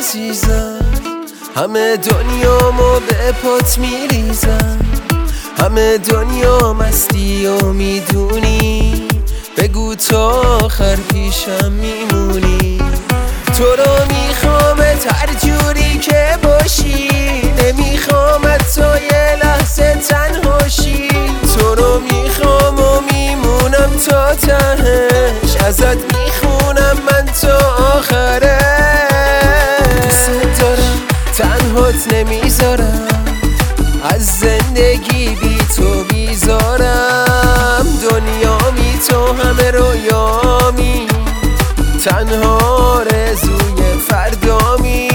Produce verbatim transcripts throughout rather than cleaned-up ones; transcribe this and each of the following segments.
عزیزم، همه دنیامو به پات میریزم، همه دنیا مستی و میدونی، بگو تا آخر پیشم میمونی. تو رو میخوامت هر جوری که باشی، نمیخوامت تا یه لحظه تنهاشی. تو رو میخوام و میمونم تا تهش، ازت میخونم من تا آخره. دوست دارم تنهات نمیذارم، از زندگی بی تو بیزارم. دنیامی تو همه رویامی، تنها آرزوی فردامی.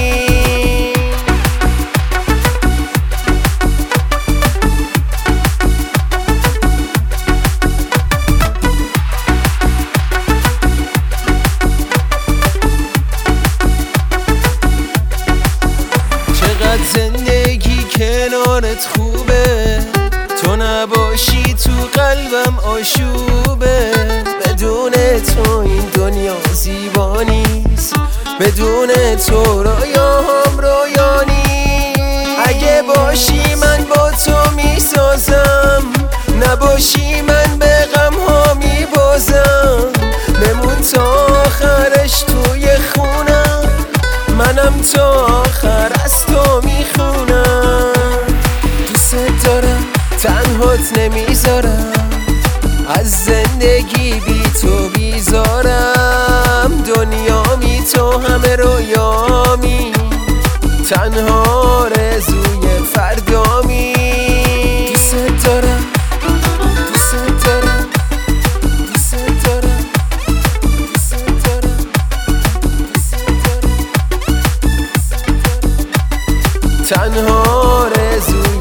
چقدر زندگی کنارت خوبه، تو نباشی تو قلبم آشوبه. بدون تو این دنیا زیبا نیست، بدون تو رویاهام رویا نیست. اگه باشی من با تو میسازم، نباشی من به غم ها میبازم. بمون تا آخرش توی خونم، منم تا آخر از تو میخونم. دوست دارم تنهات نمیذارم، از زندگی بی تو بیزارم. دنیامی تو همه رویامی، تنها آرزوی فردامی. دوست دارم دوست دارم دوست دارم دوست دارم دوست دارم تنها آرزوی